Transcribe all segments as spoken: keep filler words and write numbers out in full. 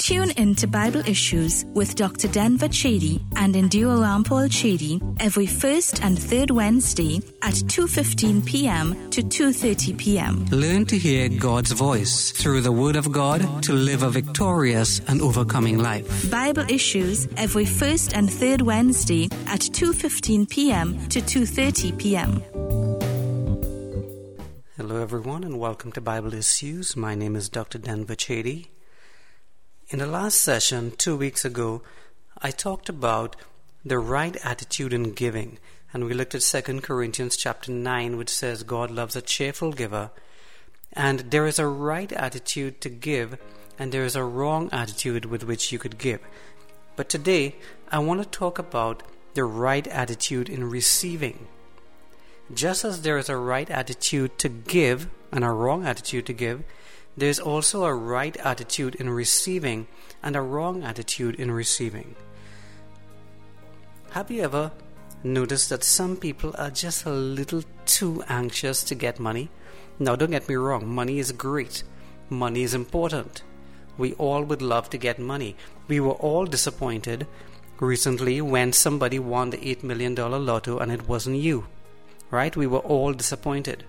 Tune in to Bible Issues with Doctor Denver Chedi and Indira Rampal Chedi every first and third Wednesday at two fifteen p.m. to two thirty p.m. Learn to hear God's voice through the Word of God to live a victorious and overcoming life. Bible Issues every first and third Wednesday at two fifteen p.m. to two thirty p.m. Hello everyone and welcome to Bible Issues. My name is Doctor Denver Chedi. In the last session, two weeks ago, I talked about the right attitude in giving, and we looked at Second Corinthians chapter nine, which says God loves a cheerful giver, and there is a right attitude to give, and there is a wrong attitude with which you could give. But today, I want to talk about the right attitude in receiving. Just as there is a right attitude to give and a wrong attitude to give, there is also a right attitude in receiving and a wrong attitude in receiving. Have you ever noticed that some people are just a little too anxious to get money? Now, don't get me wrong, money is great. Money is important. We all would love to get money. We were all disappointed recently when somebody won the eight million dollars lotto and it wasn't you. Right? We were all disappointed.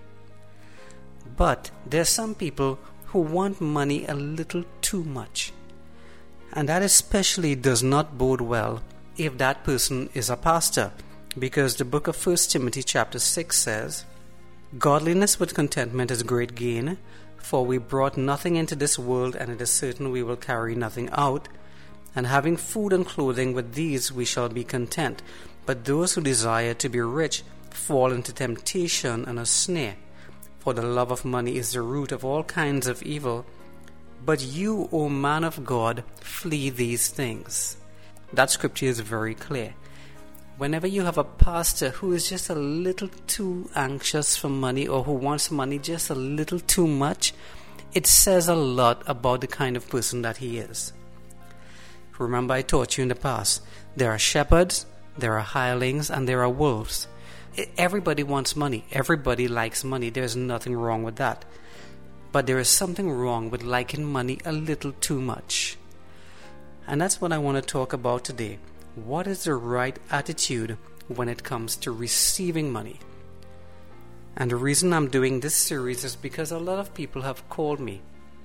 But there are some people who want money a little too much. And that especially does not bode well if that person is a pastor. Because the book of First Timothy chapter six says, "Godliness with contentment is great gain, for we brought nothing into this world, and it is certain we will carry nothing out. And having food and clothing, with these we shall be content. But those who desire to be rich fall into temptation and a snare. For the love of money is the root of all kinds of evil. But you, O man of God, flee these things." That scripture is very clear. Whenever you have a pastor who is just a little too anxious for money, or who wants money just a little too much, it says a lot about the kind of person that he is. Remember, I taught you in the past, there are shepherds, there are hirelings, and there are wolves. Everybody wants money. Everybody likes money. There's nothing wrong with that. But there is something wrong with liking money a little too much. And that's what I want to talk about today. What is the right attitude when it comes to receiving money? And the reason I'm doing this series is because a lot of people have called me.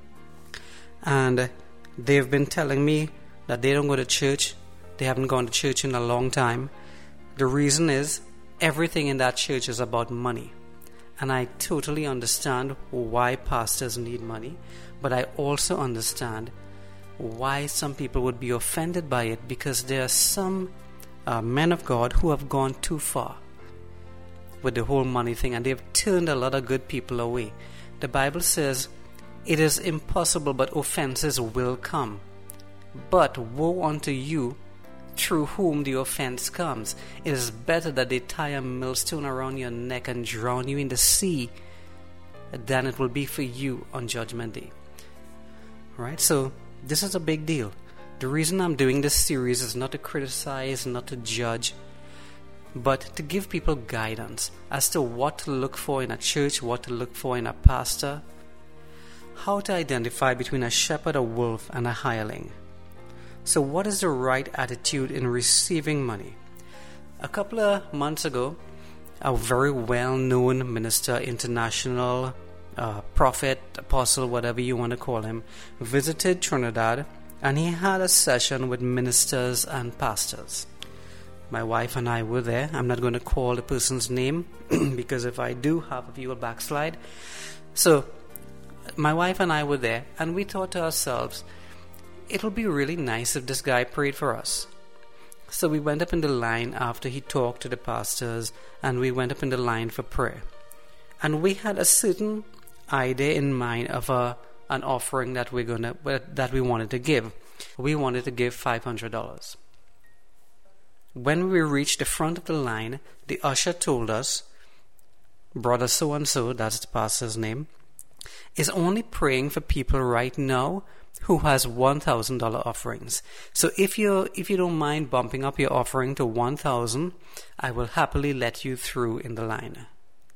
And they've been telling me that they don't go to church. They haven't gone to church in a long time. The reason is, everything in that church is about money. And I totally understand why pastors need money, but I also understand why some people would be offended by it, because there are some uh, men of God who have gone too far with the whole money thing, and they've turned a lot of good people away. The Bible says, "It is impossible, but offenses will come. But woe unto you through whom the offense comes. It is better that they tie a millstone around your neck and drown you in the sea than it will be for you on Judgment Day." Right? So, this is a big deal. The reason I'm doing this series is not to criticize, not to judge, but to give people guidance as to what to look for in a church, what to look for in a pastor, how to identify between a shepherd, a wolf, and a hireling. So what is the right attitude in receiving money? A couple of months ago, a very well-known minister, international uh, prophet, apostle, whatever you want to call him, visited Trinidad, and he had a session with ministers and pastors. My wife and I were there. I'm not going to call the person's name because if I do, half of you will backslide. So my wife and I were there, and we thought to ourselves, it'll be really nice if this guy prayed for us. So we went up in the line after he talked to the pastors, and we went up in the line for prayer. And we had a certain idea in mind of a, an offering that we're gonna that we wanted to give. We wanted to give five hundred dollars. When we reached the front of the line, the usher told us, "Brother so-and-so," that's the pastor's name, "is only praying for people right now who has one thousand dollars offerings. So if you if you don't mind bumping up your offering to one thousand dollars, I will happily let you through in the line."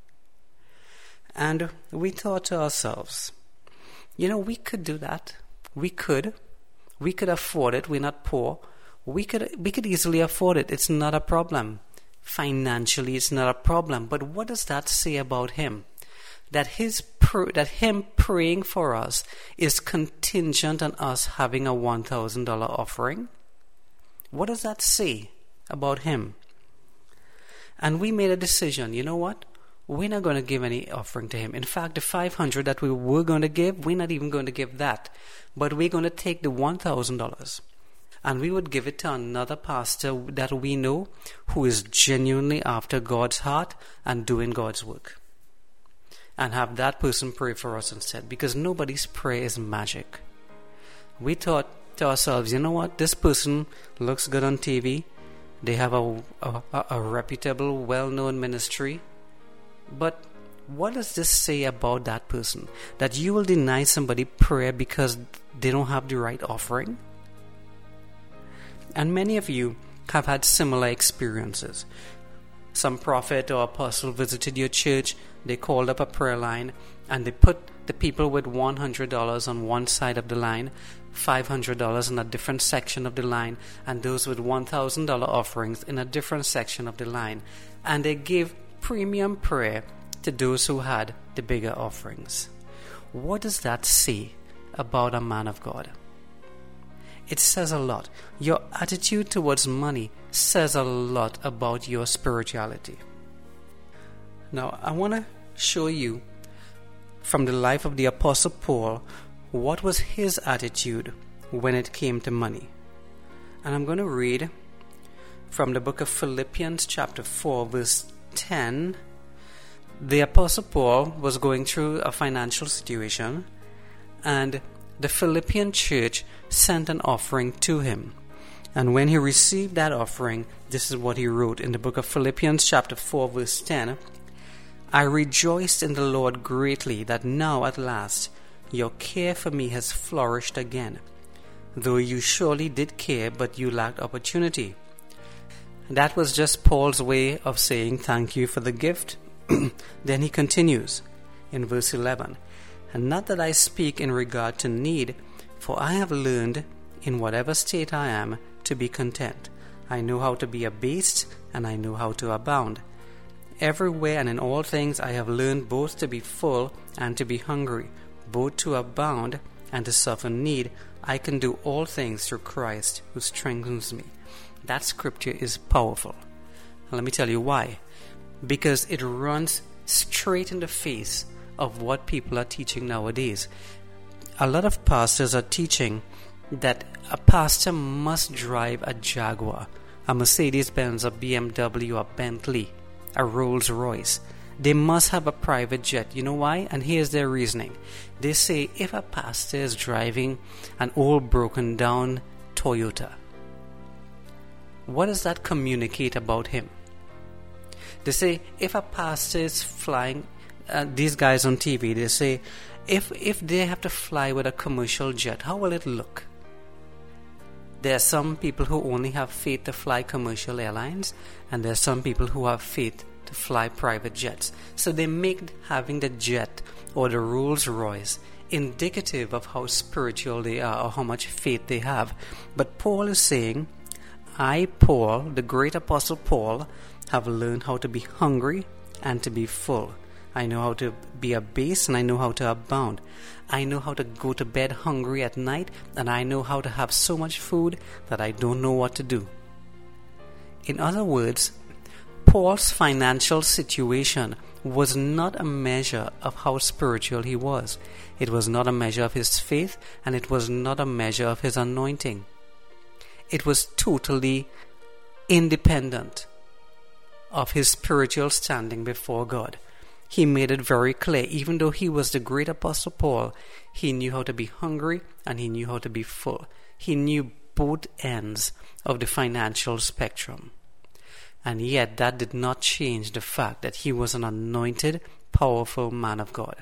And we thought to ourselves, you know, we could do that. We could. We could afford it. We're not poor. We could we could easily afford it. It's not a problem. Financially, it's not a problem. But what does that say about him? That his pr- that him praying for us is contingent on us having a one thousand dollars offering? What does that say about him? And we made a decision. You know what? We're not going to give any offering to him. In fact, the five hundred dollars that we were going to give, we're not even going to give that. But we're going to take the one thousand dollars. And we would give it to another pastor that we know who is genuinely after God's heart and doing God's work. And have that person pray for us instead. Because nobody's prayer is magic. We thought to ourselves, you know what? This person looks good on T V. They have a, a, a reputable, well-known ministry. But what does this say about that person? That you will deny somebody prayer because they don't have the right offering? And many of you have had similar experiences. Some prophet or apostle visited your church, they called up a prayer line, and they put the people with one hundred dollars on one side of the line, five hundred dollars in a different section of the line, and those with one thousand dollars offerings in a different section of the line. And they gave premium prayer to those who had the bigger offerings. What does that say about a man of God? It says a lot. Your attitude towards money says a lot about your spirituality. Now, I want to show you from the life of the Apostle Paul what was his attitude when it came to money. And I'm going to read from the book of Philippians chapter four verse ten. The Apostle Paul was going through a financial situation, and the Philippian church sent an offering to him. And when he received that offering, this is what he wrote in the book of Philippians chapter four verse ten. I rejoiced in the Lord greatly that now at last your care for me has flourished again, though you surely did care, but you lacked opportunity. That was just Paul's way of saying thank you for the gift. Then he continues in verse eleven. And not that I speak in regard to need, for I have learned, in whatever state I am, to be content. I know how to be abased, and I know how to abound. Everywhere and in all things I have learned both to be full and to be hungry, both to abound and to suffer need. I can do all things through Christ who strengthens me. That scripture is powerful. And let me tell you why. Because it runs straight in the face of what people are teaching nowadays. A lot of pastors are teaching that a pastor must drive a Jaguar, a Mercedes-Benz, a B M W, a Bentley, a Rolls-Royce. They must have a private jet. You know why? And here's their reasoning. They say if a pastor is driving an old broken down Toyota, what does that communicate about him? They say if a pastor is flying, uh, these guys on T V, they say if if they have to fly with a commercial jet, how will it look? There are some people who only have faith to fly commercial airlines, and there are some people who have faith to fly private jets. So they make having the jet or the Rolls Royce indicative of how spiritual they are or how much faith they have. But Paul is saying, I, Paul, the great apostle Paul, have learned how to be hungry and to be full. I know how to be abased and I know how to abound. I know how to go to bed hungry at night, and I know how to have so much food that I don't know what to do. In other words, Paul's financial situation was not a measure of how spiritual he was. It was not a measure of his faith, and it was not a measure of his anointing. It was totally independent of his spiritual standing before God. He made it very clear, even though he was the great apostle Paul, he knew how to be hungry and he knew how to be full. He knew both ends of the financial spectrum. And yet that did not change the fact that he was an anointed, powerful man of God.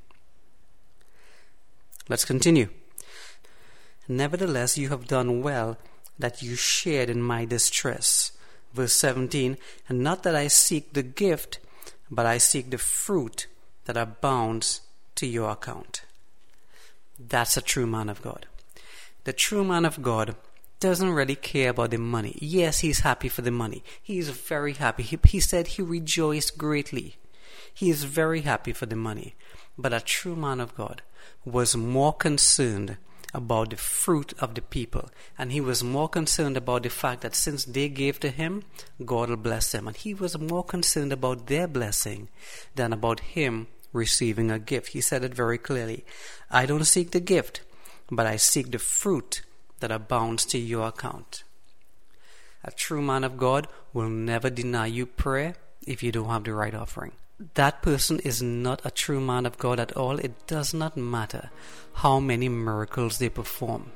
Let's continue. Nevertheless, you have done well that you shared in my distress. Verse seventeen, and not that I seek the gift, but I seek the fruit that abounds to your account. That's a true man of God. The true man of God doesn't really care about the money. Yes, he's happy for the money. He is very happy. He, he said he rejoiced greatly. He is very happy for the money. But a true man of God was more concerned about the fruit of the people. And he was more concerned about the fact that since they gave to him, God will bless them. And he was more concerned about their blessing than about him receiving a gift. He said it very clearly. I don't seek the gift, but I seek the fruit that abounds to your account. A true man of God will never deny you prayer if you don't have the right offering. That person is not a true man of God at all. It does not matter how many miracles they perform.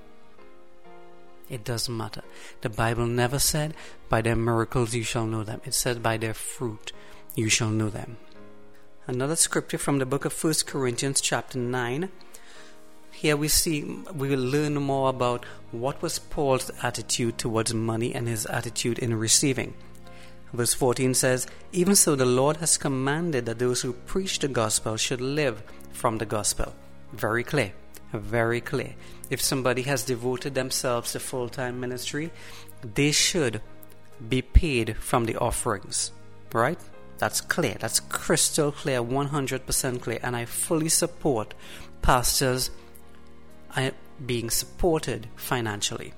It doesn't matter. The Bible never said, by their miracles you shall know them. It said, by their fruit you shall know them. Another scripture from the book of First Corinthians chapter nine. Here we see, we will learn more about what was Paul's attitude towards money and his attitude in receiving. Verse fourteen says, even so the Lord has commanded that those who preach the gospel should live from the gospel. Very clear, very clear. If somebody has devoted themselves to full-time ministry, they should be paid from the offerings, right? That's clear, that's crystal clear, one hundred percent clear, and I fully support pastors being supported financially.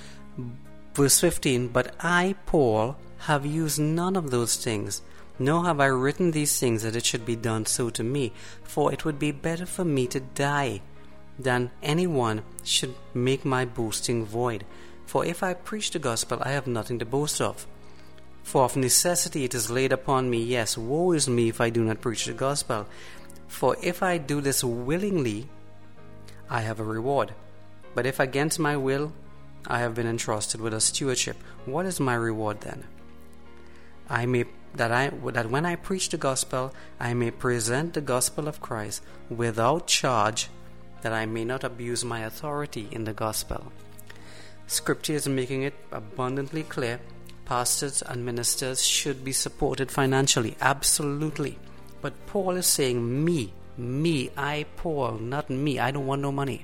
Verse fifteen, but I, Paul, have used none of those things, nor have I written these things that it should be done so to me, for it would be better for me to die than anyone should make my boasting void. For if I preach the gospel, I have nothing to boast of. For of necessity it is laid upon me, yes, woe is me if I do not preach the gospel. For if I do this willingly, I have a reward. But if against my will, I have been entrusted with a stewardship. What is my reward then? I may that I that when I preach the gospel, I may present the gospel of Christ without charge, that I may not abuse my authority in the gospel. Scripture is making it abundantly clear. Pastors and ministers should be supported financially, absolutely. But Paul is saying, me, me, I, Paul, not me. I don't want no money.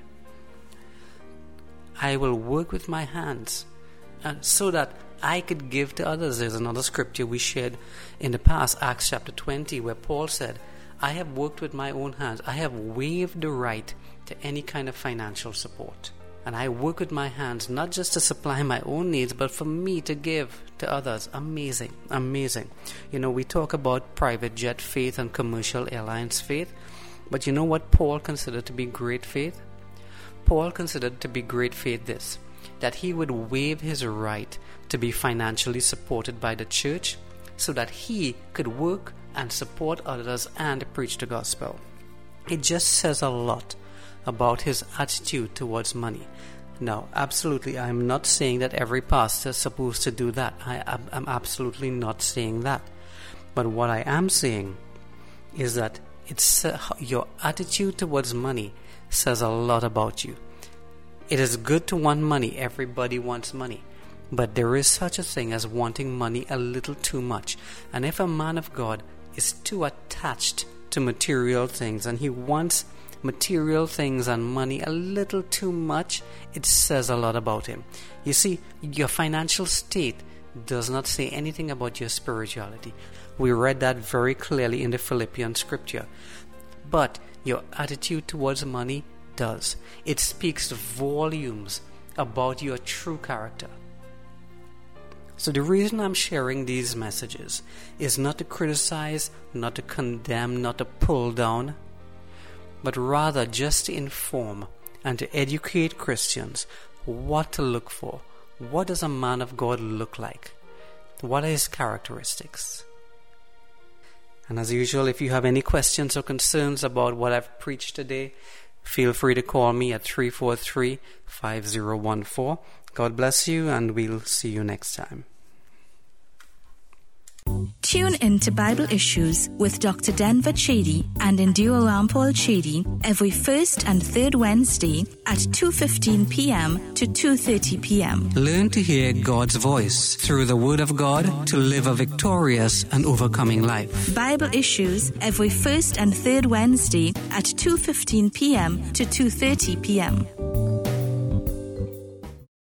I will work with my hands, and so that I could give to others. There's another scripture we shared in the past, Acts chapter twenty, where Paul said, I have worked with my own hands. I have waived the right to any kind of financial support. And I work with my hands, not just to supply my own needs, but for me to give to others. Amazing, amazing. You know, we talk about private jet faith and commercial airlines faith, but you know what Paul considered to be great faith? Paul considered to be great faith this, that he would waive his right to be financially supported by the church so that he could work and support others and preach the gospel. It just says a lot about his attitude towards money. Now, absolutely, I'm not saying that every pastor is supposed to do that. I, I'm absolutely not saying that. But what I am saying is that it's uh, your attitude towards money says a lot about you. It is good to want money. Everybody wants money. But there is such a thing as wanting money a little too much. And if a man of God is too attached to material things and he wants material things and money a little too much, it says a lot about him. You see, your financial state does not say anything about your spirituality. We read that very clearly in the Philippian scripture. But your attitude towards money does. It speaks volumes about your true character. So the reason I'm sharing these messages is not to criticize, not to condemn, not to pull down, but rather just to inform and to educate Christians what to look for. What does a man of God look like? What are his characteristics? And as usual, if you have any questions or concerns about what I've preached today, feel free to call me at three four three, five zero one four. God bless you, and we'll see you next time. Tune in to Bible Issues with Doctor Denver Chedi and Endure Rampol Chedi every first and third Wednesday at two fifteen p.m. to two thirty p.m. Learn to hear God's voice through the Word of God to live a victorious and overcoming life. Bible Issues every first and third Wednesday at two fifteen p.m. to two thirty p.m.